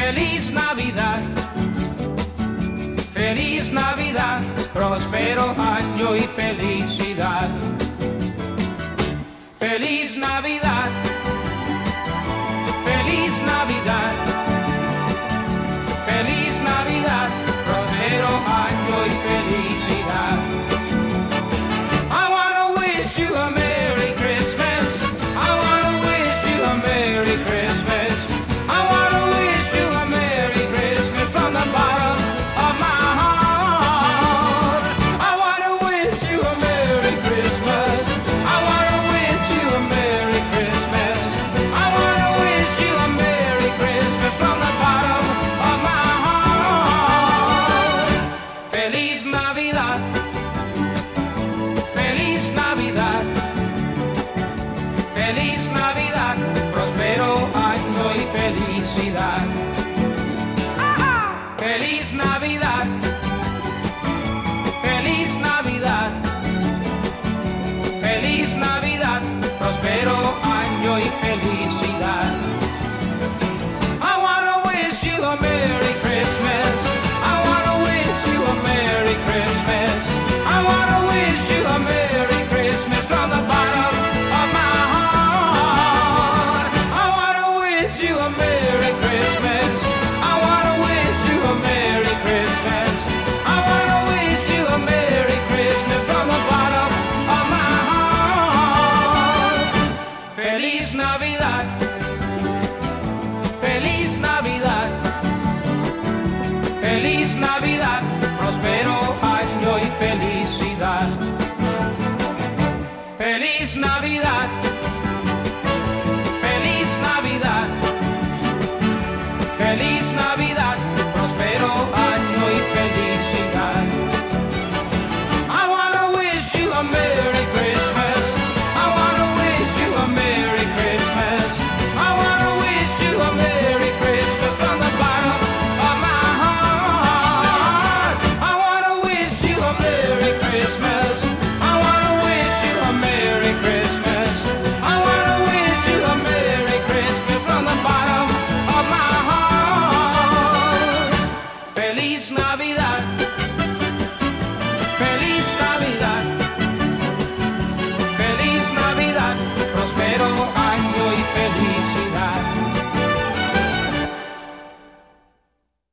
Feliz Navidad, feliz Navidad, próspero año y felicidad. Feliz Navidad, feliz Navidad, feliz Navidad, próspero año y felicidad. I wanna wish you a Merry Christmas. I wanna wish you a Merry Christmas. I wanna wish you a Merry Christmas from the bottom of my heart. I wanna wish you a Merry Christmas. I wanna wish you a Merry Christmas. I wanna wish you a Merry Christmas from the bottom of my heart. Feliz Navidad, feliz Navidad, feliz Navidad, próspero año y felicidad. Feliz Navidad, feliz Navidad, feliz Navidad, próspero año y felicidad. I wanna wish you a Merry Christmas. I wanna wish you a Merry Christmas. I wanna wish you a Merry Christmas from the bottom of my heart. I wanna wish you a Merry Christmas. I wanna wish you a Merry Christmas. I wanna wish you a Merry Christmas from the bottom of my heart. Feliz Navidad, feliz Navidad, feliz Navidad, próspero año y felicidad. Feliz Navidad, feliz Navidad, feliz